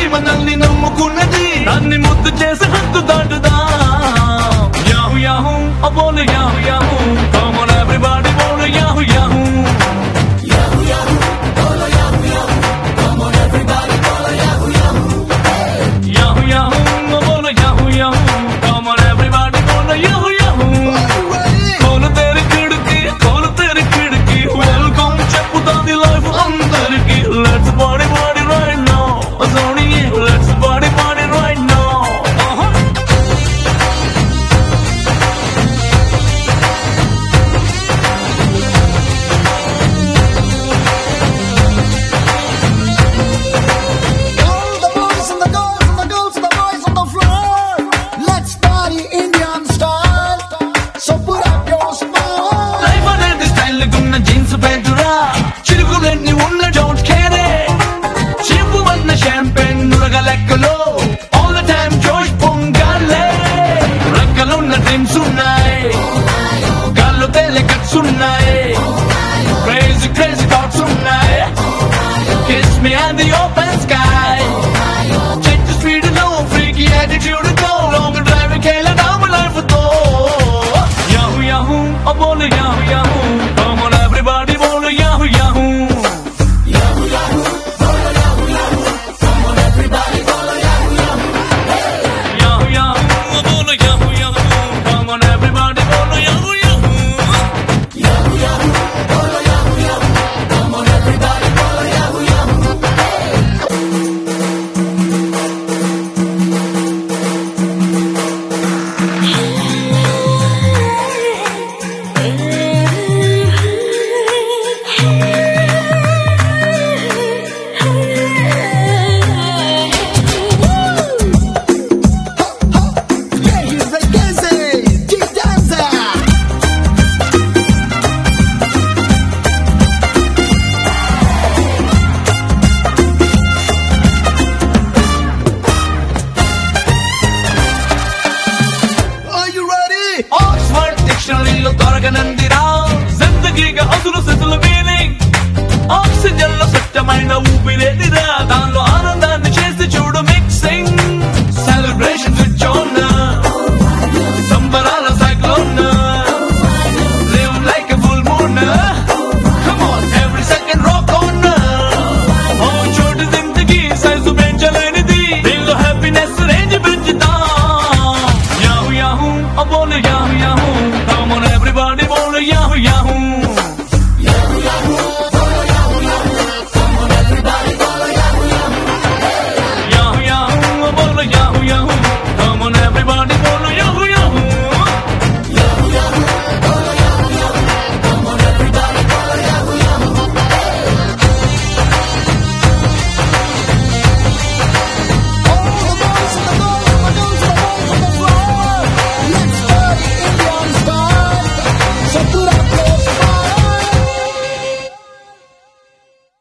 మనల్ని నమ్ముకున్నది దాన్ని ముద్దు చేసి హద్దు దాటుదా యాహూ యాహూ అబోలు యాహూ యాహూ come on everybody బోలు యాహూ యాహూ యాహూ యాహూ బోలు యాహూ యాహూ come on everybody బోలు యాహూ యాహూ యాహూ యాహూ అబోలు యాహూ యాహూ come on everybody బోలు యాహూ యాహూ కోలు తెరి కిడికి వెల్కమ్ చెప్పుతాది లైఫ్ అందరికి let's party party right now Sony let's party party right now All the boys and the girls and the girls and the boys on the floor. Let's party Indian style. So put up your smile. Life అనేది style గున్న jeans ప్యాంటురా చిరుగులన్నీ ఉన్న don't care చీపు వన్న champagne నురగ లెక్కలో